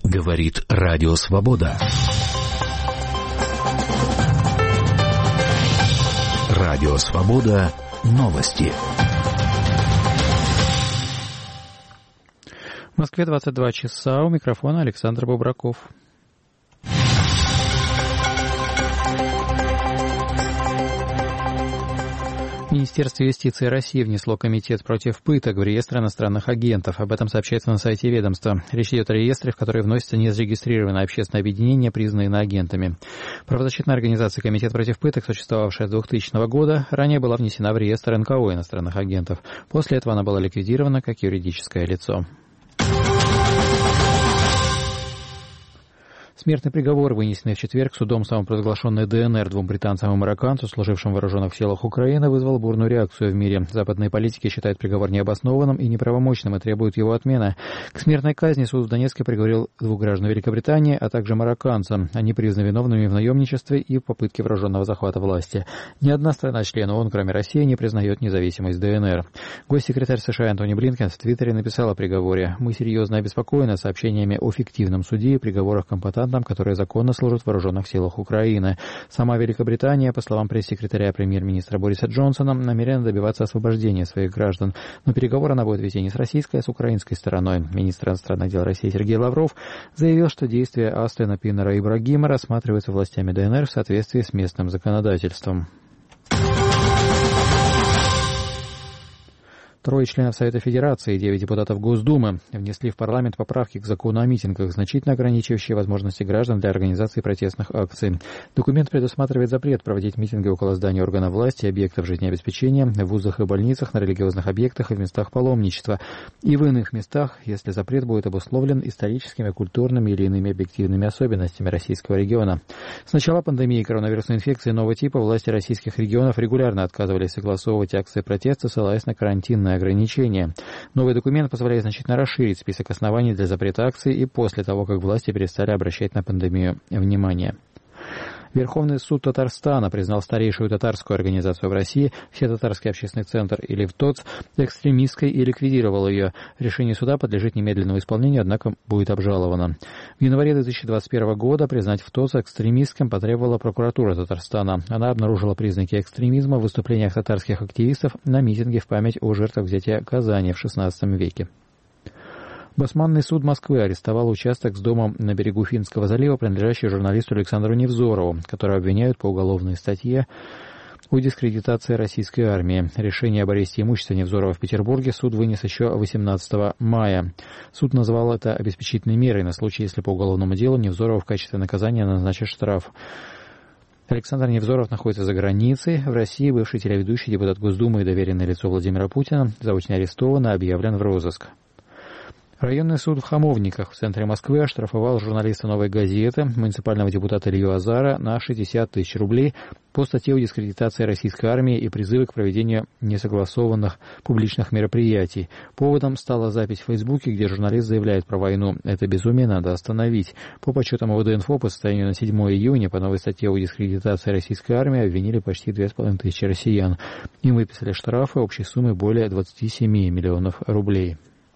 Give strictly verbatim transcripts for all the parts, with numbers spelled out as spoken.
Говорит Радио Свобода. Радио Свобода. Новости. В Москве двадцать два часа. У микрофона Александр Бобраков. Министерство юстиции России внесло комитет против пыток в реестр иностранных агентов. Об этом сообщается на сайте ведомства. Речь идет о реестре, в который вносятся незарегистрированные общественные объединения, признанные иноагентами. Правозащитная организация «Комитет против пыток», существовавшая с двухтысячного года, ранее была внесена в реестр эн ка о иностранных агентов. После этого она была ликвидирована как юридическое лицо. Смертный приговор, вынесенный в четверг судом самопровозглашенной дэ эн эр двум британцам и марокканцу, служившим в вооруженных силах Украины, вызвал бурную реакцию в мире. Западные политики считают приговор необоснованным и неправомочным и требуют его отмены. К смертной казни суд в Донецке приговорил двух граждан Великобритании, а также марокканца. Они признаны виновными в наемничестве и попытке вооруженного захвата власти. Ни одна страна-член ООН, кроме России, не признает независимость дэ эн эр. Госсекретарь США Антони Блинкен в Твиттере написал о приговоре: «Мы серьезно обеспокоены сообщениями о фиктивном суде и приговорах компетентных, которые законно служат в вооруженных силах Украины. Сама Великобритания, по словам пресс-секретаря премьер-министра Бориса Джонсона, намерена добиваться освобождения своих граждан. Но переговоры она будет вести не с российской, а с украинской стороной». Министр иностранных дел России Сергей Лавров заявил, что действия Аслена Пинера Ибрагима рассматриваются властями дэ эн эр в соответствии с местным законодательством. Трое членов Совета Федерации и девять депутатов Госдумы внесли в парламент поправки к закону о митингах, значительно ограничивающие возможности граждан для организации протестных акций. Документ предусматривает запрет проводить митинги около зданий органов власти, объектов жизнеобеспечения, в вузах и больницах, на религиозных объектах и в местах паломничества, и в иных местах, если запрет будет обусловлен историческими, культурными или иными объективными особенностями российского региона. С начала пандемии коронавирусной инфекции нового типа власти российских регионов регулярно отказывались согласовывать акции протеста, ссылаясь на карантинные ограничения. Новый документ позволяет значительно расширить список оснований для запрета акций и после того, как власти перестали обращать на пандемию внимание. Верховный суд Татарстана признал старейшую татарскую организацию в России, Всетатарский общественный центр, или ВТОЦ, экстремистской и ликвидировал ее. Решение суда подлежит немедленному исполнению, однако будет обжаловано. В январе две тысячи двадцать первого года признать ВТОЦ экстремистским потребовала прокуратура Татарстана. Она обнаружила признаки экстремизма в выступлениях татарских активистов на митинге в память о жертвах взятия Казани в шестнадцатом веке. Басманный суд Москвы арестовал участок с домом на берегу Финского залива, принадлежащий журналисту Александру Невзорову, которого обвиняют по уголовной статье о дискредитации российской армии. Решение об аресте имущества Невзорова в Петербурге суд вынес еще восемнадцатого мая. Суд назвал это обеспечительной мерой на случай, если по уголовному делу Невзорову в качестве наказания назначат штраф. Александр Невзоров находится за границей. В России бывший телеведущий, депутат Госдумы и доверенное лицо Владимира Путина заочно арестован и объявлен в розыск. Районный суд в Хамовниках в центре Москвы оштрафовал журналиста «Новой газеты», муниципального депутата Илью Азара, на шестьдесят тысяч рублей по статье о дискредитации российской армии и призыве к проведению несогласованных публичных мероприятий. Поводом стала запись в Фейсбуке, где журналист заявляет про войну. «Это безумие надо остановить». По подсчетам ОВД-инфо, по состоянию на седьмое июня по новой статье о дискредитации российской армии обвинили почти две с половиной тысячи россиян. Им выписали штрафы общей суммой более двадцати семи миллионов рублей.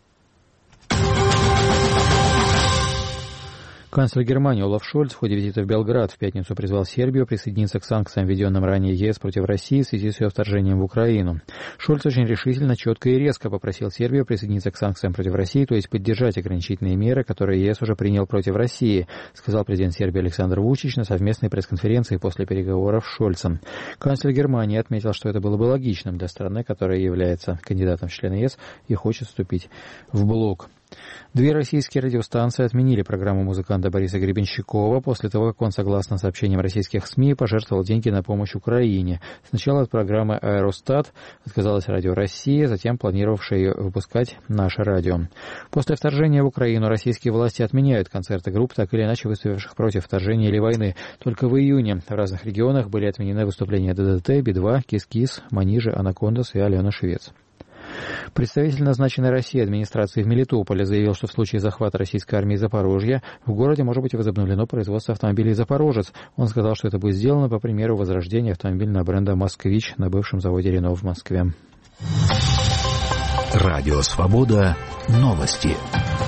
Канцлер Германии Олаф Шольц в ходе визита в Белград в пятницу призвал Сербию присоединиться к санкциям, введенным ранее ЕС против России в связи с ее вторжением в Украину. Шольц очень решительно, четко и резко попросил Сербию присоединиться к санкциям против России, то есть поддержать ограничительные меры, которые ЕС уже принял против России, сказал президент Сербии Александр Вучич на совместной пресс-конференции после переговоров с Шольцем. Канцлер Германии отметил, что это было бы логичным для страны, которая является кандидатом в члены ЕС и хочет вступить в блок. Две российские радиостанции отменили программу музыканта Бориса Гребенщикова после того, как он, согласно сообщениям российских СМИ, пожертвовал деньги на помощь Украине. Сначала от программы «Аэростат» отказалась Радио Россия, затем планировавшая ее выпускать «Наше радио». После вторжения в Украину российские власти отменяют концерты групп, так или иначе выступивших против вторжения или войны. Только в июне в разных регионах были отменены выступления ДДТ, Би-два, Кис-Кис, Манижи, Анакондас и Алена Швец. Представитель назначенной Россией администрации в Мелитополе заявил, что в случае захвата российской армии Запорожья в городе может быть возобновлено производство автомобилей «Запорожец». Он сказал, что это будет сделано по примеру возрождения автомобильного бренда «Москвич» на бывшем заводе «Рено» в Москве. Радио «Свобода». Новости.